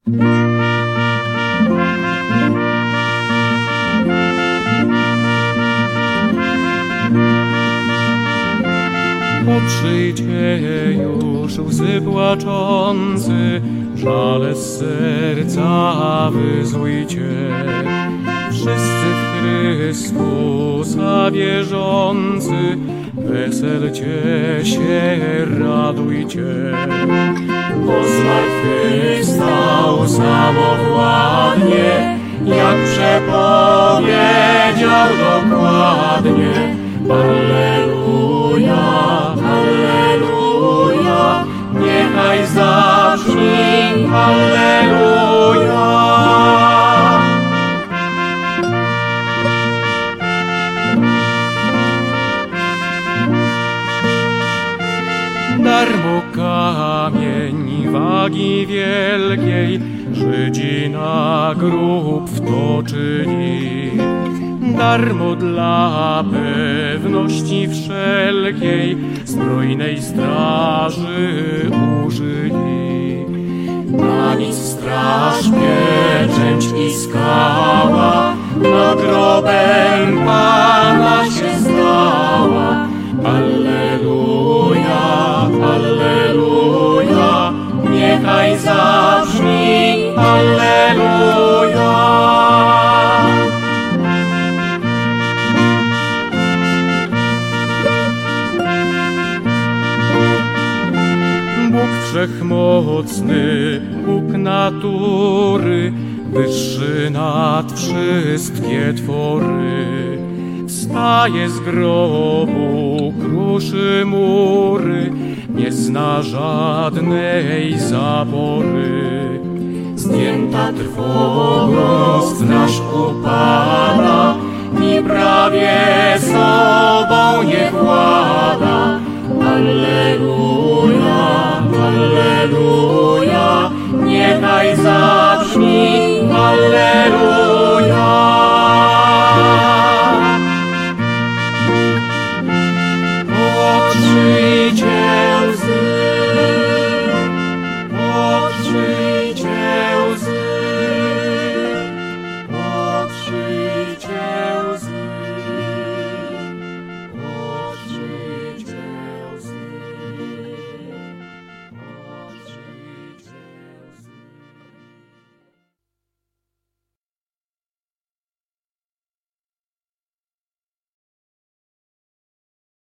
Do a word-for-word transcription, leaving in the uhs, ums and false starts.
Bo przyjdzie już łzy płaczący, żale z serca wyzujcie. Wszyscy w Chrystusa wierzący, weselcie się, radujcie. Bo zmartwychwstał samowładnie, jak przepowiedział dokładnie. Alleluja, alleluja, niechaj zabrzmi alleluja. Darmo kamień wagi wielkiej Żydzi na grób wtoczyli. Darmo dla pewności wszelkiej zbrojnej straży użyli. Na nic straż, pieczęć i skała nad grobem Pana się stała. Alleluja, alleluja, niechaj zabrzmi alleluja. Bóg wszechmocny, Bóg natury, wyższy nad wszystkie twory. Wstaje z grobu, kruszy mury, nie zna żadnej zapory. Zdjęta trwogą straż upada i prawie sobą nie włada. Alleluja, alleluja, niechaj zabrzmi alleluja.